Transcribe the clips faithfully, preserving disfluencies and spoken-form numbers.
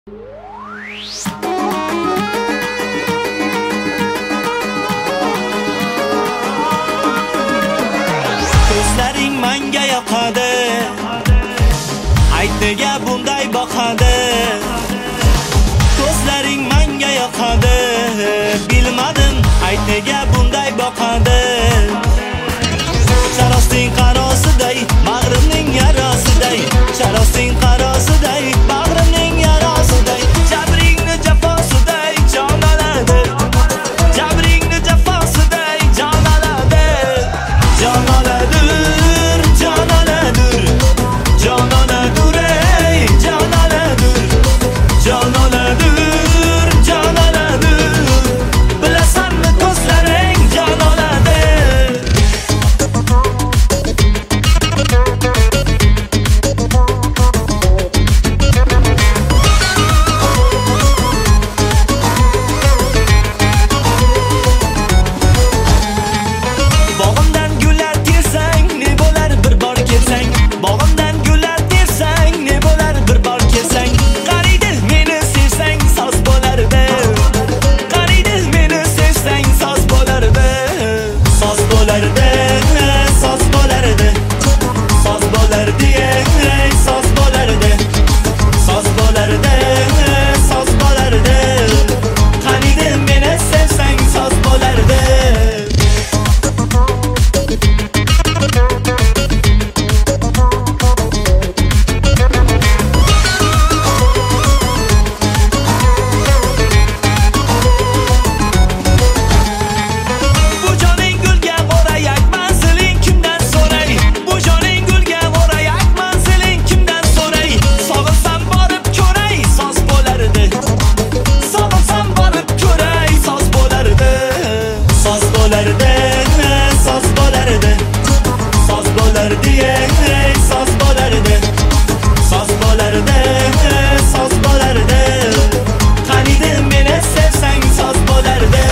Ko'zlaring menga yoqadi, ayt nega bunday boqadi. Ko'zlaring menga yoqadi, bilmadim, ayt nega bunday boqadi. Charosting qarosiday, bag'rimning yarasiday. Charosting qarosiday, bag'rimning yarasiday. Jabringni jafosiday jon oladi. Jabringni jafosiday jon oladi. Jon oladur, jon oladur. Jon oladur, ey jon oladur. Jon oladur, jon oladur. Bilasanmi ko'zlaring jon oladi. Bog'imdan gullar tersang, ne bo'lar bir bor kelsang. Bog'imdan gullar tersang, ne bo'lar bir bor kelsang. Qariydi meni sevsang, soz bo'lardi. Qariydi meni sevsang, soz bo'lardi. Soz bo'lardi, soz bo'lardi. Soz bo'lardi, ey soz bo'lardi. Soz bo'lardi, soz bo'lardi. Qariydi meni sevsang, soz bo'lardi. Bu joning gulga o'rayak, manziling kimdan so'ray? Bu joning gulga o'rayak, manziling kimdan so'ray? Sog'ilsam borib ko'ray, soz bo'lardi. Sog'ilsam borib ko'ray, soz bo'lardi. Soz bo'lardi, soz bo'lardi. Soz bo'lardi, ey soz bo'lardi. Soz bo'lardi, soz bo'lardi. Qariydi meni sevsang, soz bo'lardi.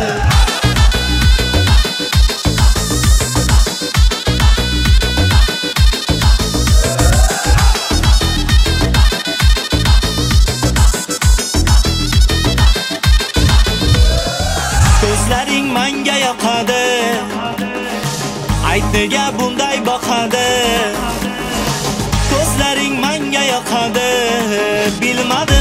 Ko'zlaring menga yoqadi, ayt nega bunday boqadi. Ko'zlaring menga yoqadi, bilmadim.